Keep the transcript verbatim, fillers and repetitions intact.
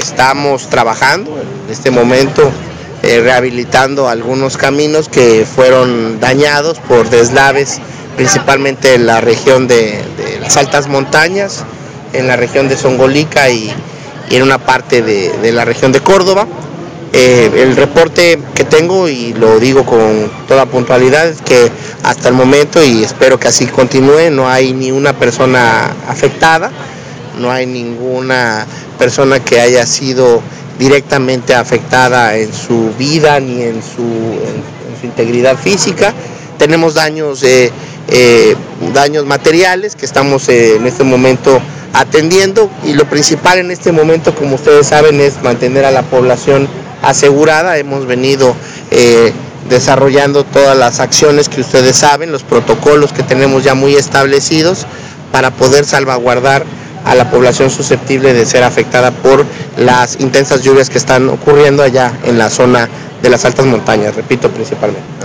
estamos trabajando en este momento, eh, rehabilitando algunos caminos que fueron dañados por deslaves, principalmente en la región de, de las altas montañas, en la región de Zongolica y, y en una parte de, de la región de Córdoba. Eh, el reporte que tengo, y lo digo con toda puntualidad, es que hasta el momento, y espero que así continúe, no hay ni una persona afectada, no hay ninguna persona que haya sido directamente afectada en su vida ni en su, en, en su integridad física. Tenemos daños, eh, eh, daños materiales que estamos eh, en este momento atendiendo, y lo principal en este momento, como ustedes saben, es mantener a la población asegurada. Hemos venido eh, desarrollando todas las acciones que ustedes saben, los protocolos que tenemos ya muy establecidos para poder salvaguardar a la población susceptible de ser afectada por las intensas lluvias que están ocurriendo allá en la zona de las altas montañas, repito, principalmente.